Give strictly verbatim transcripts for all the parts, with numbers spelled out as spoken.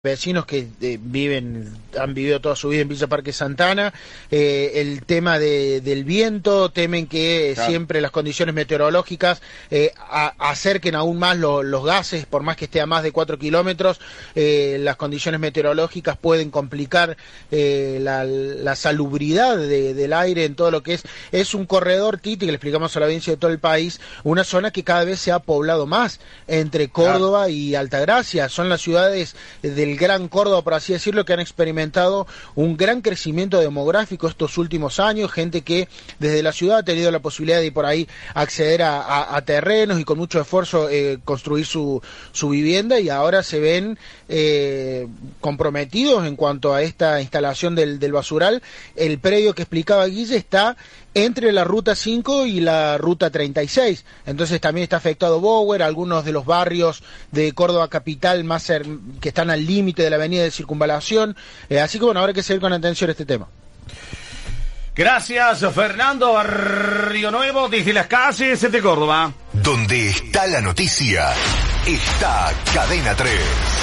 vecinos que eh, viven, han vivido toda su vida en Villa Parque Santana, eh, el tema de, del viento, temen que claro. siempre las condiciones meteorológicas eh, a, acerquen aún más lo, los gases, por más que esté a más de cuatro kilómetros, eh, las condiciones meteorológicas pueden complicar eh, la, la salubridad de, del aire en todo lo que es, es un corredor, Titi, que le explicamos a la audiencia de todo el país, una zona que cada vez se ha poblado más entre Córdoba claro. y Altagracia, son las ciudades del Gran Córdoba, por así decirlo, que han experimentado un gran crecimiento demográfico estos últimos años, gente que desde la ciudad ha tenido la posibilidad de ir por ahí acceder a, a, a terrenos y con mucho esfuerzo eh, construir su, su vivienda, y ahora se ven eh, comprometidos en cuanto a esta instalación del, del basural. El predio que explicaba Guille está entre la ruta cinco y la ruta treinta y seis, entonces también está afectado Bower, algunos de los barrios de Córdoba capital más ser, que están al límite de la avenida de Circunvalación, eh, así que bueno, habrá que seguir con atención este tema. Gracias, Fernando. Río Nuevo, desde las calles de Córdoba. Donde está la noticia, está Cadena tres.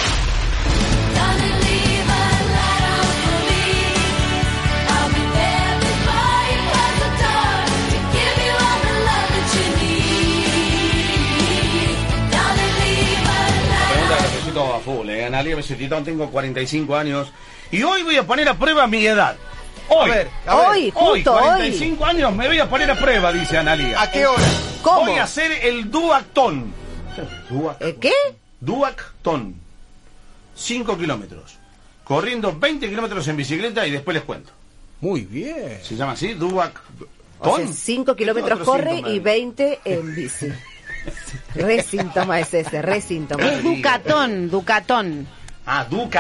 A full, eh. Analia me dice, Titón, tengo cuarenta y cinco años y hoy voy a poner a prueba mi edad. Hoy, a ver, a ver, hoy, hoy, cuarenta y cinco hoy. años me voy a poner a prueba, dice Analia. ¿A qué hora? ¿Cómo? Voy a hacer el duactón. ¿Eh, qué? Duactón. cinco kilómetros. Corriendo veinte kilómetros en bicicleta y después les cuento. Muy bien. ¿Se llama así? Duactón. O sea, cinco kilómetros corre síntoma? Y veinte en bici. Re síntoma es ese, re síntoma. Es Ducatón, Ducatón. Ah, Duca.